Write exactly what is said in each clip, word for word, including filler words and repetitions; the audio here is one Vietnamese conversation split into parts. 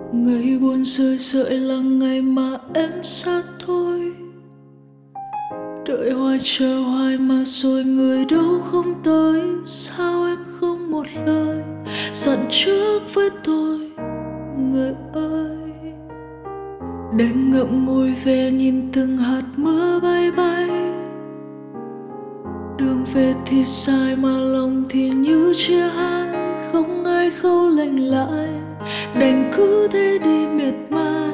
Ngày buồn rơi rợi là ngày mà em xa thôi. Đợi hoài chờ hoài mà rồi người đâu không tới. Sao em không một lời dặn trước với tôi, người ơi. Đành ngậm ngùi về nhìn từng hạt mưa bay bay. Đường về thì dài mà lòng thì như chia hai. Không ai khâu lành lại, đành cứ thế đi miệt mài.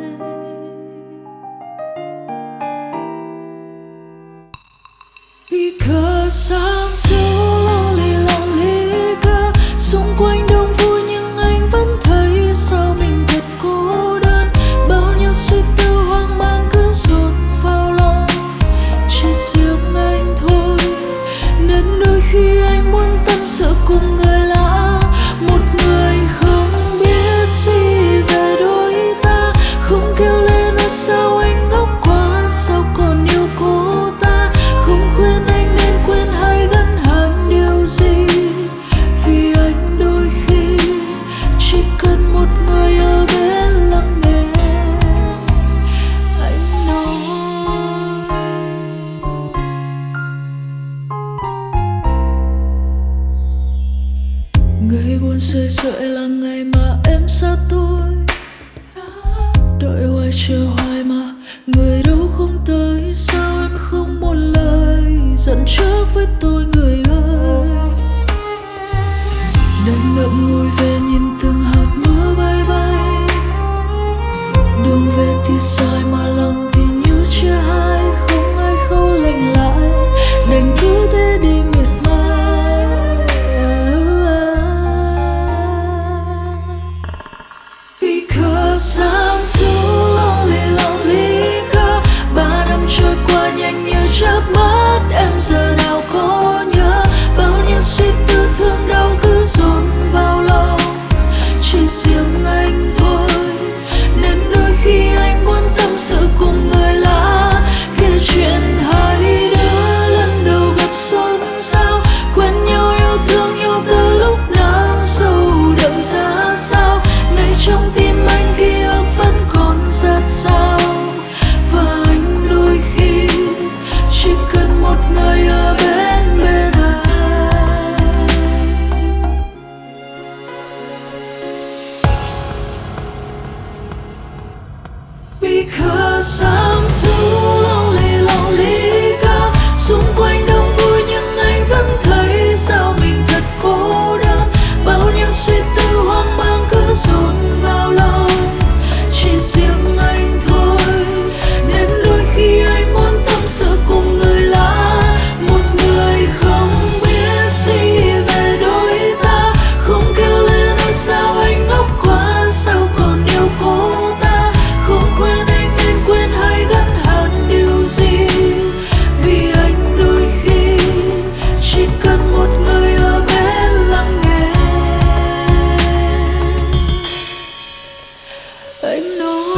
Because I'm so lonely, lonely girl. Xung quanh đông vui nhưng anh vẫn thấy sao mình thật cô đơn. Bao nhiêu suy tư hoang mang cứ dồn vào lòng, chỉ riêng anh thôi. Nên đôi khi anh muốn tâm sự cùng người lạ, một người không biết gì về đôi ta. Không kêu lên nói sao anh ngốc quá, sao còn yêu cô ta. Không khuyên anh nên quên hay gắn hẳn điều gì, vì anh đôi khi chỉ cần một người ở bên lắng nghe anh nói. Ngày buồn rơi rợi là ngày mà em xa tôi. Đợi hoài chờ hoài mà người đâu không tới. Sao em không một lời dặn trước với tôi, người ơi. Đành ngậm ngùi về nhìn từng hạt mưa bay bay. Đường về thì dài mà lòng thì như chia hai. Không ai khâu lành lại, đành cứ thế đi miệt mài. Because I'm so lonely, lonely girl. Ba năm trôi qua nhanh như chớp mắt, em giờ nào có nhớ. Bao nhiêu suy tư thương đau cứ dồn vào lòng, chỉ riêng anh thôi. Nên đôi khi anh muốn tâm sự cùng người lạ, kể chuyện hai đứa lần đầu gặp xôn xao. Quen nhau yêu thương yêu từ lúc nào, sâu đậm ra sao. Ngay trong tim anh ký ức vẫn còn dạt dào. Và anh đôi khi chỉ cần một người ở bên bên anh. Because I'm so lonely, lonely girl. Xung quanh đông vui nhưng anh vẫn thấy sao mình thật cô đơn. Bao nhiêu suy tư hoang mang cứ dồn vào lòng, chỉ riêng anh thôi. Nên đôi khi anh muốn tâm sự cùng người lạ, một người không biết gì về đôi ta. Không kêu lên nói sao anh ngốc quá, sao còn yêu cô ta. Không khuyên anh nên quên hay gắn hẳn điều gì, vì anh đôi khi chỉ cần một người ở bên lắng nghe anh nói.